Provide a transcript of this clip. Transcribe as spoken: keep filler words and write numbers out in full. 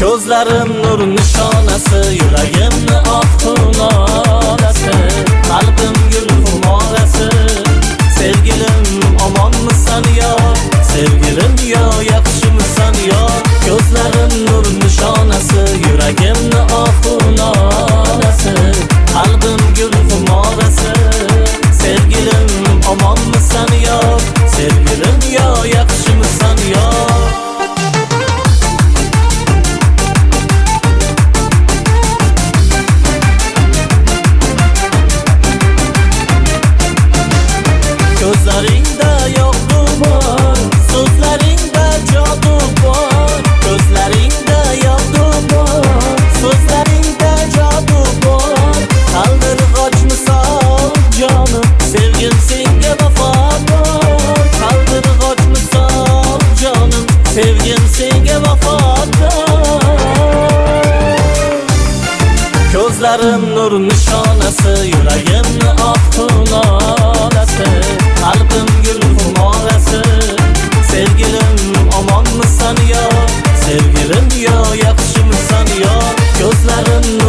Ko'zlarim nur nishonasi, yuragimni oq xulolasi, qalbim gul xumorasi. Sevgilim omonmisan yo, sevgilim yo, yaxshimisan yo? Ko'zlarim nur nishonasi, yuragimni oq xulolasi, qalbim gul xumorasi. Sevgilim omonmisan yo, sevgilim yo, yaxshimisan yo? Ko'zlaringda yo'qlik bor, so'zlaringda jodu bor. Ko'zlaringda yo'qlik bor, so'zlaringda jodu bor. Qaldirg'och misol jonim, sevgim senga vafodor. Qaldirg'och misol jonim, sevgim senga vafodor. Ko'zlarim nur nishonasi, yuragimni oq xulolasi, qalbim gul xumorasi. Sevgilim omonmisan yo, sevgilim yo, yaxshimisan yo? Ko'zlarim